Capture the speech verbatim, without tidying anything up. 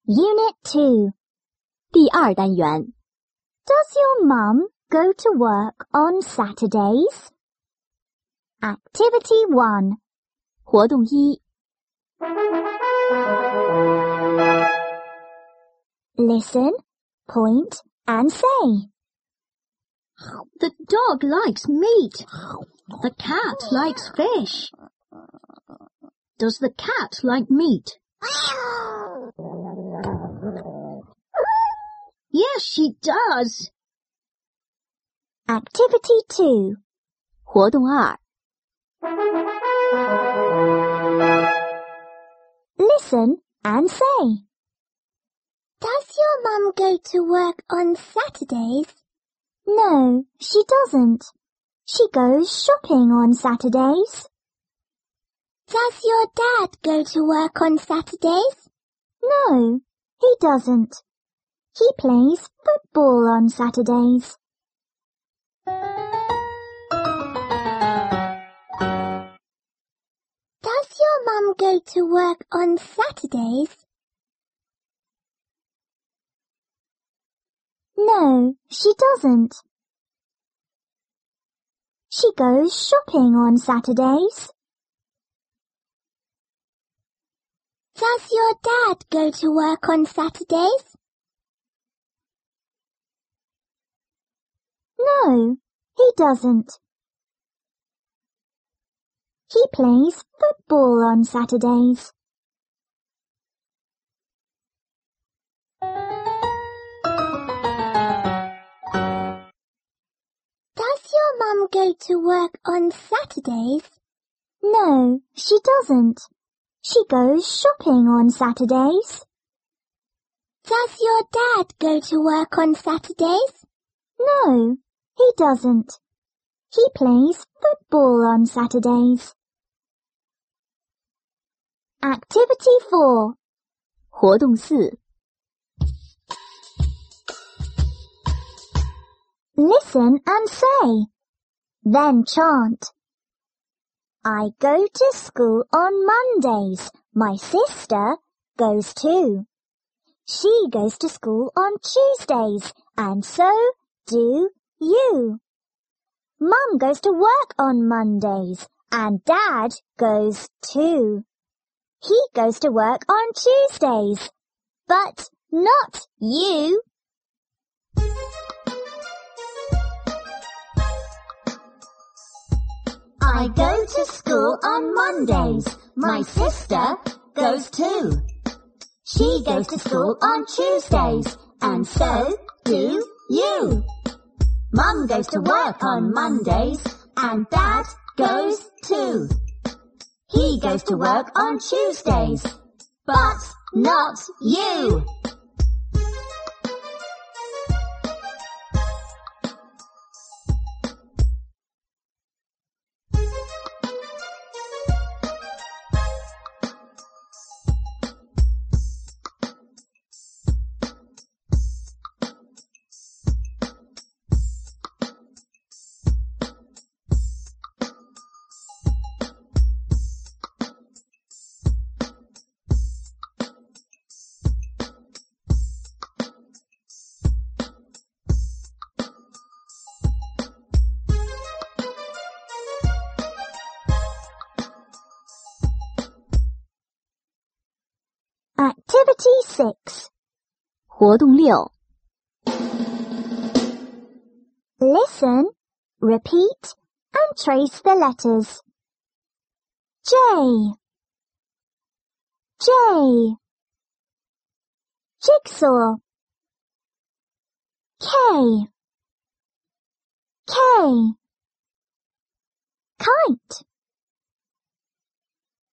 Unit two. 第二单元 Does your mum go to work on Saturdays? Activity one. 活动一 Listen, point, and say. The dog likes meat. The cat likes fish. Does the cat like meat? Yes, she does. Activity two. 活动二 Listen and say. Does your mum go to work on Saturdays? No, she doesn't. She goes shopping on Saturdays. Does your dad go to work on Saturdays? No, he doesn't. He plays football on Saturdays. Does your mum go to work on Saturdays? No, she doesn't. She goes shopping on Saturdays. Does your dad go to work on Saturdays? No, he doesn't. He plays football on Saturdays. Does your mum go to work on Saturdays? No, she doesn't. She goes shopping on Saturdays. Does your dad go to work on Saturdays? No, he doesn't. He plays football on Saturdays. Activity four. 活动四 Listen and say. Then chant. I go to school on Mondays. My sister goes too. She goes to school on Tuesdays, and so do you. Mum goes to work on Mondays, and Dad goes too. He goes to work on Tuesdays, but not you. I go to school on Mondays. My sister goes too. She goes to school on Tuesdays, and so do you. Mum goes to work on Mondays, and Dad goes too. He goes to work on Tuesdays, but not you. Activity six. 活动六 Listen, repeat, and trace the letters. J, J, jigsaw, K, K, kite,